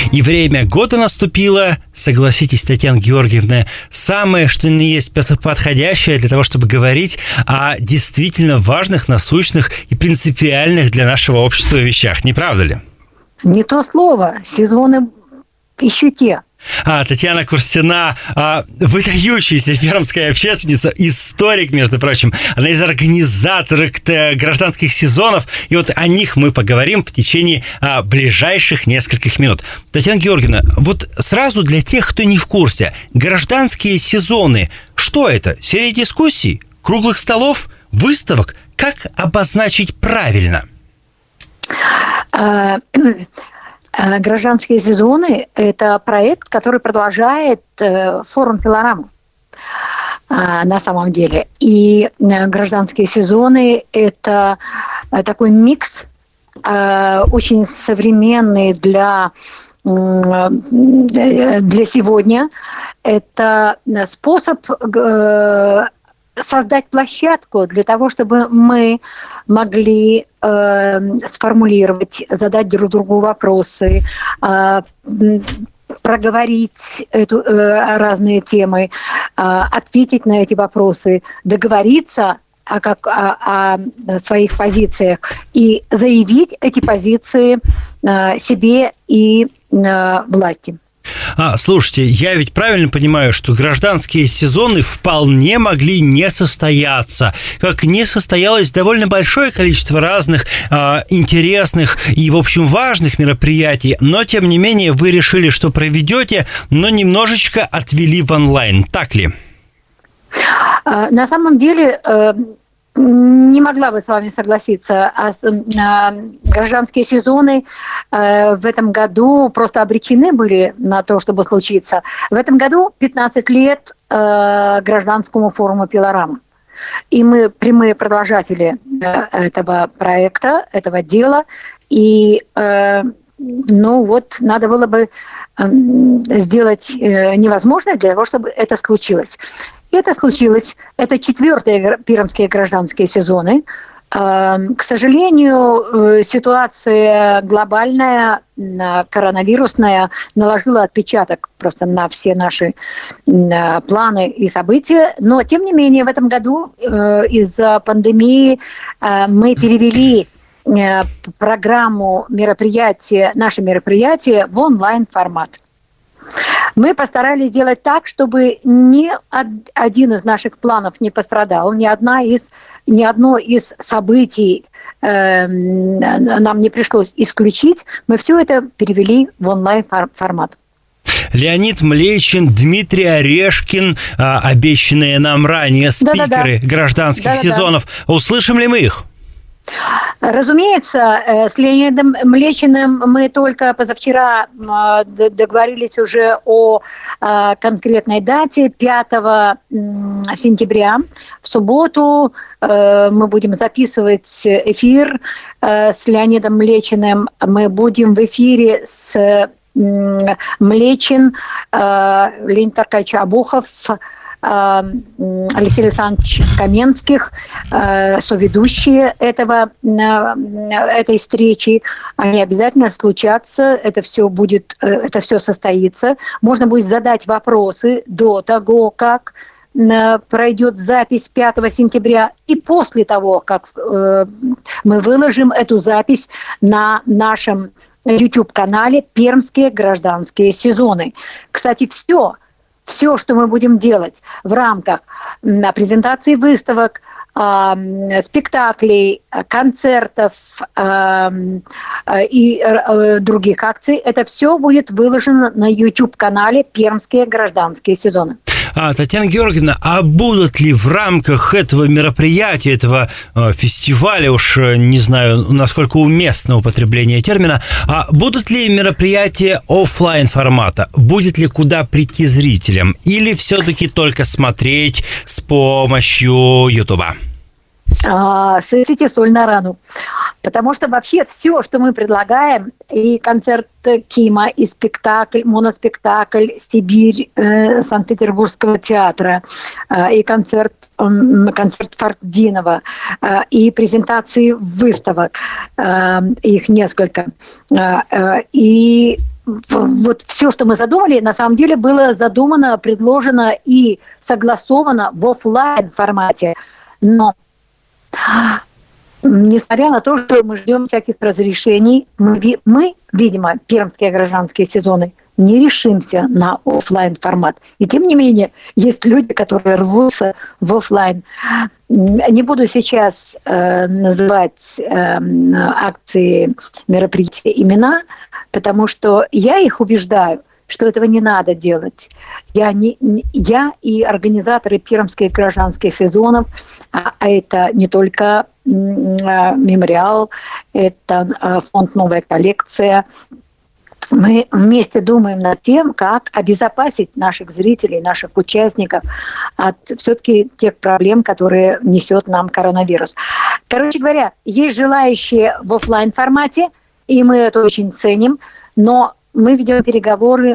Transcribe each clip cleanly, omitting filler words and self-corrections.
И время года наступило, согласитесь, Татьяна Георгиевна, самое, что ни есть подходящее для того, чтобы говорить о действительно важных, насущных и принципиальных для нашего общества вещах. Не правда ли? Не то слово. Сезоны еще те. Татьяна Курсина, выдающаяся пермская общественница, историк, между прочим. Она из организаторов гражданских сезонов. И вот о них мы поговорим в течение ближайших нескольких минут. Татьяна Георгиевна, вот сразу для тех, кто не в курсе, гражданские сезоны, что это? Серия дискуссий, круглых столов, выставок? Как обозначить правильно? Гражданские сезоны – это проект, который продолжает форум «Пилорама» на самом деле. И гражданские сезоны – это такой микс, очень современный для сегодня. Это способ создать площадку для того, чтобы мы могли сформулировать, задать друг другу вопросы, проговорить разные темы, ответить на эти вопросы, договориться о своих позициях и заявить эти позиции себе и власти. Слушайте, я ведь правильно понимаю, что гражданские сезоны вполне могли не состояться, как не состоялось довольно большое количество разных интересных и, в общем, важных мероприятий, но, тем не менее, вы решили, что проведете, но немножечко отвели в онлайн, так ли? На самом деле... Не могла бы с вами согласиться. Гражданские сезоны в этом году просто обречены были на то, чтобы случиться. В этом году 15 лет гражданскому форуму «Пилорама». И мы прямые продолжатели этого проекта, этого дела. И надо было бы сделать невозможное для того, чтобы это случилось. И это случилось. Это 4-е пермские гражданские сезоны. К сожалению, ситуация глобальная, коронавирусная, наложила отпечаток просто на все наши планы и события. Но, тем не менее, в этом году из-за пандемии мы перевели программу мероприятия, наше мероприятие в онлайн-формат. Мы постарались сделать так, чтобы ни один из наших планов не пострадал, ни одно из событий нам не пришлось исключить. Мы все это перевели в онлайн-формат. Леонид Млечин, Дмитрий Орешкин, обещанные нам ранее спикеры гражданских сезонов. Услышим ли мы их? Разумеется, с Леонидом Млечиным мы только позавчера договорились уже о конкретной дате, 5 сентября. В субботу мы будем записывать эфир с Леонидом Млечиным. Мы будем в эфире с Млечин, Леонид Аркадьевич Обухов, Алексей Александрович Каменских, соведущие этой встречи. Они обязательно случатся, это все состоится. Можно будет задать вопросы до того, как пройдет запись 5 сентября, и после того, как мы выложим эту запись на нашем YouTube-канале «Пермские гражданские сезоны». Кстати, все, что мы будем делать в рамках презентации выставок, спектаклей, концертов и других акций, это все будет выложено на YouTube-канале «Пермские гражданские сезоны». Татьяна Георгиевна, а будут ли в рамках этого мероприятия, этого фестиваля, уж не знаю, насколько уместно употребление термина, будут ли мероприятия офлайн формата? Будет ли куда прийти зрителям? Или все-таки только смотреть с помощью Ютуба? Сыпите соль на рану. Потому что вообще все, что мы предлагаем, и концерт Кима, и спектакль, моноспектакль «Сибирь» Санкт-Петербургского театра, и концерт Фаркдинова, и презентации выставок, их несколько, и вот все, что мы задумали, на самом деле было задумано, предложено и согласовано в офлайн формате. Но несмотря на то, что мы ждем всяких разрешений, мы, видимо, пермские гражданские сезоны, не решимся на офлайн формат. И тем не менее, есть люди, которые рвутся в офлайн. Не буду сейчас называть акции, мероприятия имена, потому что я их убеждаю, что этого не надо делать. Я и организаторы пермских гражданских сезонов, а это не только мемориал, это фонд «Новая коллекция». Мы вместе думаем над тем, как обезопасить наших зрителей, наших участников от все-таки тех проблем, которые несет нам коронавирус. Короче говоря, есть желающие в офлайн формате, и мы это очень ценим, но мы ведем переговоры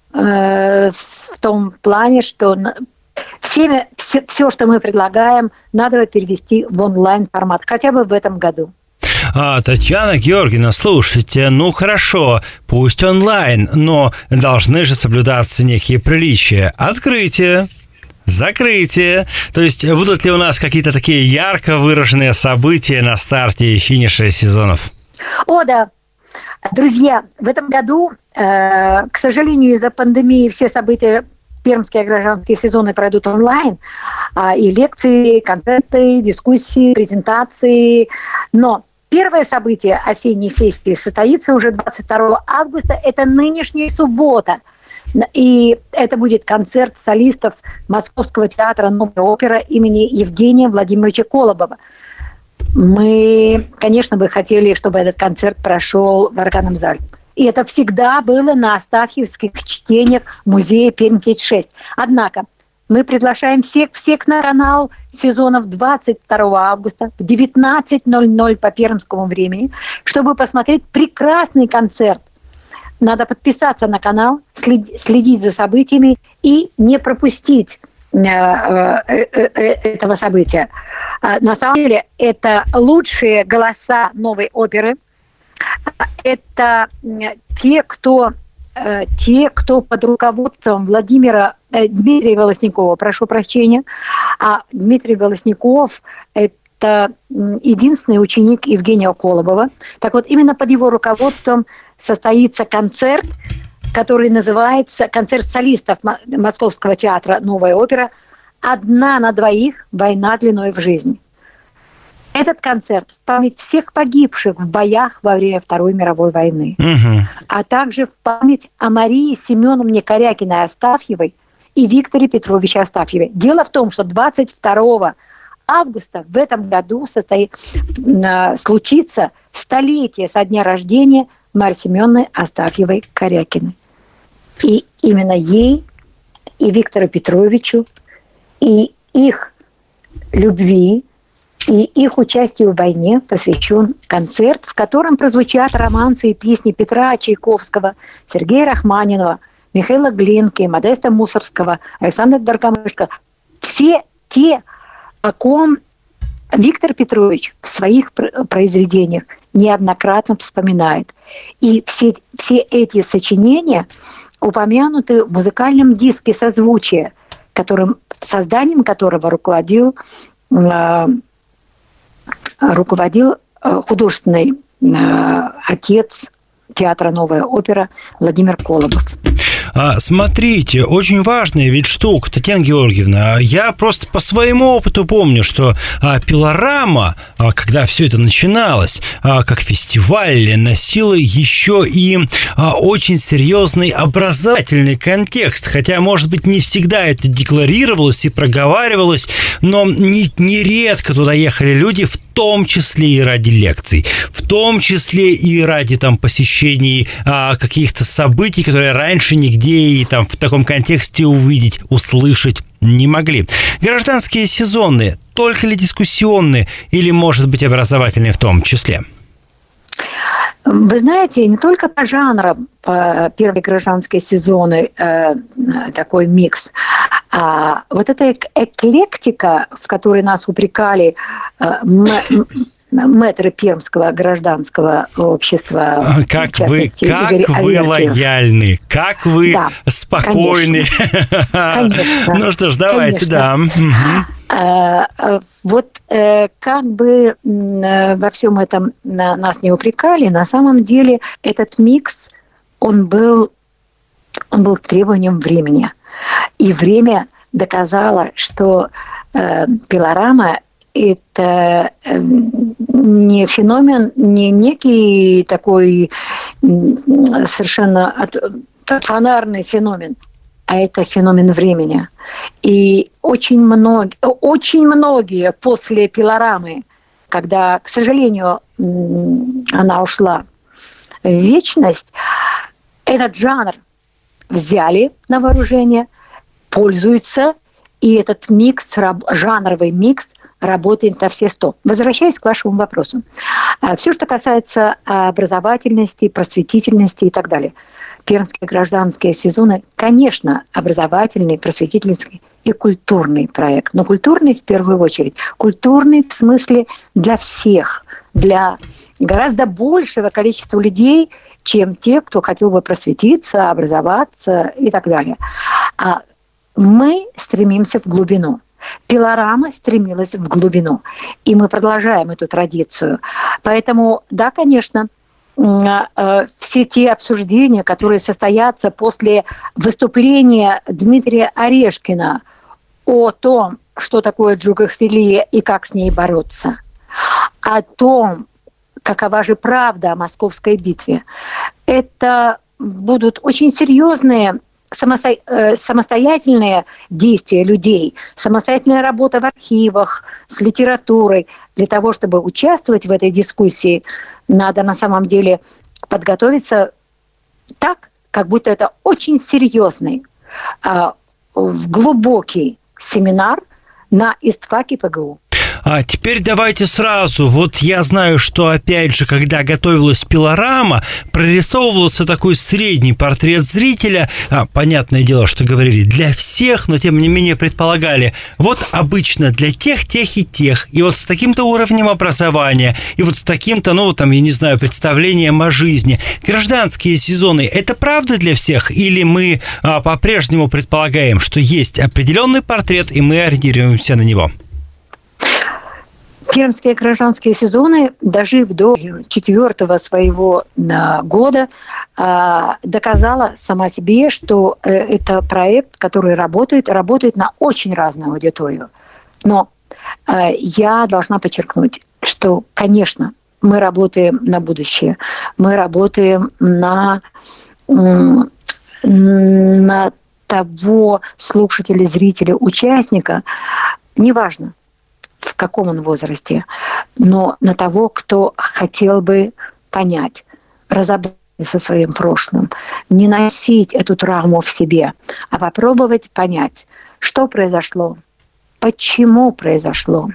в том плане, что все, что мы предлагаем, надо перевести в онлайн формат, хотя бы в этом году. Татьяна Георгиевна, слушайте, ну хорошо, пусть онлайн, но должны же соблюдаться некие приличия. Открытие, закрытие. То есть будут ли у нас какие-то такие ярко выраженные события на старте и финише сезонов? О, да. Друзья, в этом году, к сожалению, из-за пандемии все события пермские гражданские сезоны пройдут онлайн. И лекции, концерты, дискуссии, презентации. Но первое событие осенней сессии состоится уже 22 августа. Это нынешняя суббота. И это будет концерт солистов Московского театра «Новая опера» имени Евгения Владимировича Колобова. Мы, конечно, бы хотели, чтобы этот концерт прошел в органном зале. И это всегда было на астафьевских чтениях музея Пермь-36. Однако мы приглашаем всех на канал сезонов 22 августа в 19:00 по пермскому времени, чтобы посмотреть прекрасный концерт. Надо подписаться на канал, следить за событиями и не пропустить этого события. На самом деле это лучшие голоса новой оперы. Это те, кто под руководством Дмитрия Волосникова, прошу прощения, а Дмитрий Волосников – это единственный ученик Евгения Колобова. Так вот, именно под его руководством состоится концерт, который называется «Концерт солистов Московского театра «Новая опера. Одна на двоих. Война длиной в жизнь». Этот концерт в память всех погибших в боях во время Второй мировой войны, а также в память о Марии Семеновне Корякиной-Астафьевой и Викторе Петровиче Астафьеве. Дело в том, что 22 августа в этом году случится столетие со дня рождения Марии Семеновны Астафьевой-Корякиной. И именно ей, и Виктору Петровичу, и их любви, и их участию в войне посвящен концерт, в котором прозвучат романсы и песни Петра Чайковского, Сергея Рахманинова, Михаила Глинки, Модеста Мусоргского, Александра Даргомышко. Все те, о ком Виктор Петрович в своих произведениях неоднократно вспоминает. И все эти сочинения упомянуты в музыкальном диске «Созвучие», созданием которого руководил художественный отец театра «Новая опера» Владимир Колобов. Смотрите, очень важная ведь штука, Татьяна Георгиевна. Я просто по своему опыту помню, что пилорама, когда все это начиналось, как фестиваль, носила еще и очень серьезный образовательный контекст. Хотя, может быть, не всегда это декларировалось и проговаривалось, но нередко туда ехали люди, в том числе и ради лекций, в том числе и ради посещений каких-то событий, которые раньше нигде и в таком контексте увидеть, услышать не могли. Гражданские сезоны только ли дискуссионные или, может быть, образовательные в том числе? Вы знаете, не только по жанрам первые гражданские сезоны такой микс, а вот эта эклектика, в которой нас упрекали мэтры Пермского гражданского общества. Как вы лояльны, как вы спокойны. Конечно. Ну что ж, давайте, Вот как бы во всем этом нас не упрекали, на самом деле этот микс, он был требованием времени. И время доказало, что пилорама – это не феномен, не некий такой совершенно стационарный феномен, а это феномен времени. И очень многие после пилорамы, когда, к сожалению, она ушла в вечность, этот жанр взяли на вооружение, пользуются, и этот микс, жанровый микс, работает на все 100. Возвращаясь к вашему вопросу. Все, что касается образовательности, просветительности и так далее. Пермские гражданские сезоны, конечно, образовательный, просветительский и культурный проект. Но культурный в первую очередь. Культурный в смысле для всех, для гораздо большего количества людей, чем те, кто хотел бы просветиться, образоваться и так далее. Мы стремимся в глубину. Пилорама стремилась в глубину. И мы продолжаем эту традицию. Поэтому, да, конечно, все те обсуждения, которые состоятся после выступления Дмитрия Орешкина о том, что такое джугофилия и как с ней бороться, о том, какова же правда о Московской битве, это будут очень серьезные самостоятельные действия людей, самостоятельная работа в архивах, с литературой. Для того, чтобы участвовать в этой дискуссии, надо на самом деле подготовиться так, как будто это очень серьезный, глубокий семинар на ИСТФАКе ПГУ. А теперь давайте сразу. Вот я знаю, что, опять же, когда готовилась пилорама, прорисовывался такой средний портрет зрителя. Понятное дело, что говорили для всех, но тем не менее предполагали, вот обычно для тех, тех и тех. И вот с таким-то уровнем образования, и вот с таким-то, я не знаю, представлением о жизни. Гражданские сезоны – это правда для всех? Или мы по-прежнему предполагаем, что есть определенный портрет, и мы ориентируемся на него? Пермские гражданские сезоны, дожив до 4-го своего года, доказала сама себе, что это проект, который работает на очень разную аудиторию. Но я должна подчеркнуть, что, конечно, мы работаем на будущее, мы работаем на того слушателя, зрителя, участника, неважно, в каком он возрасте, но на того, кто хотел бы понять, разобраться со своим прошлым, не носить эту травму в себе, а попробовать понять, что произошло, почему произошло,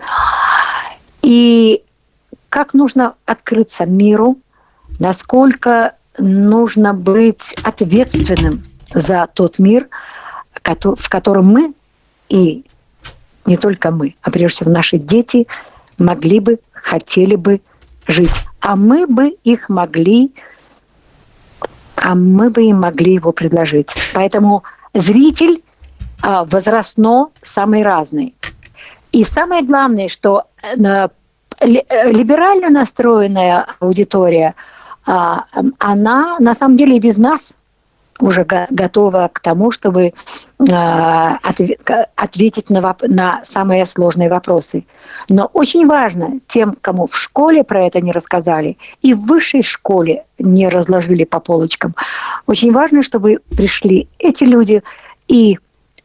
и как нужно открыться миру, насколько нужно быть ответственным за тот мир, в котором мы и не только мы, а прежде всего наши дети могли бы, хотели бы жить. А мы бы им могли его предложить. Поэтому зритель возрастно самый разный. И самое главное, что либерально настроенная аудитория, она на самом деле и без нас уже готова к тому, чтобы ответить на самые сложные вопросы. Но очень важно тем, кому в школе про это не рассказали, и в высшей школе не разложили по полочкам, очень важно, чтобы пришли эти люди и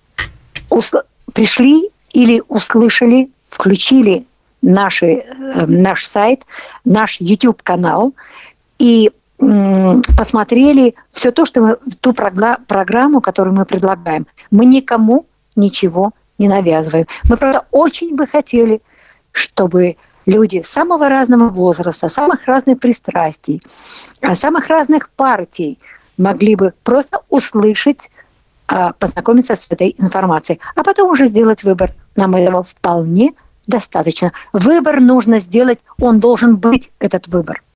пришли или услышали, включили наш сайт, наш YouTube-канал и посмотрели все то, что мы, ту программу, которую мы предлагаем. Мы никому ничего не навязываем. Мы, правда, очень бы хотели, чтобы люди самого разного возраста, самых разных пристрастий, самых разных партий могли бы просто услышать, познакомиться с этой информацией, а потом уже сделать выбор. Нам этого вполне достаточно. Выбор нужно сделать, он должен быть, этот выбор.